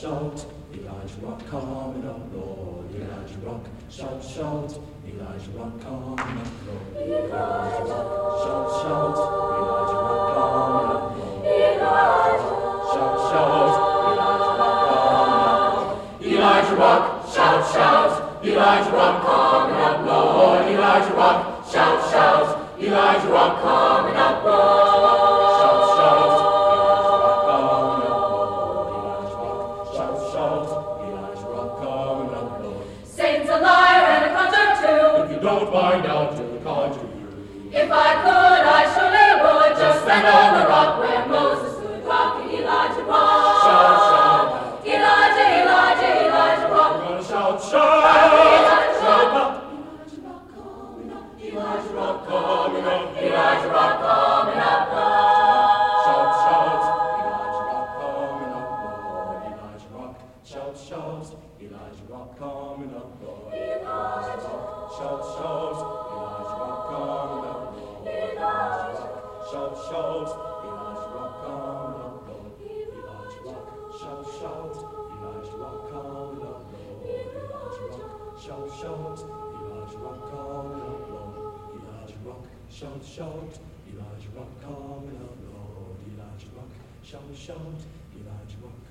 shout, Elijah Rock coming up, Lord. Elijah Rock, shout, shout, Elijah Rock coming up, Lord. Elijah Rock, shout, shout, Elijah Rock coming up, Lord. Elijah Rock, shout, shout, Elijah Rock coming up, Lord. Elijah Rock, shout, shout, Elijah Rock coming up, Lord. Elijah Rock, shout, shout, Elijah Rock coming up, Lord. Shout, shout, Satan's a liar and a conjurer too. if you don't find out, he'll conjure you. If I could, I surely would just stand on the rock where Moses stood, rocking Elijah Rock. Shout, shout, Elijah, Elijah, Elijah Rock. we're gonna shout, shout, Elijah shout, Rock. Elijah Rock coming up. Elijah Rock coming up, Elijah Rock coming up. shout, shout, Elijah Rock coming up, Lord. Elijah Rock, shout, shout, Elijah Rock coming up, Lord. Elijah Rock, shout, shout, Elijah Rock coming up, Lord. Elijah Rock, shout, shout, Elijah Rock coming up, Lord. Elijah Rock, shout, shout, Elijah Rock coming up, Lord. Elijah Rock, shout, shout, Elijah Rock coming up, Lord. Elijah Rock, shout, shout, Elijah Rock coming up, Lord. Elijah Rock, shout, shout, Elijah Rock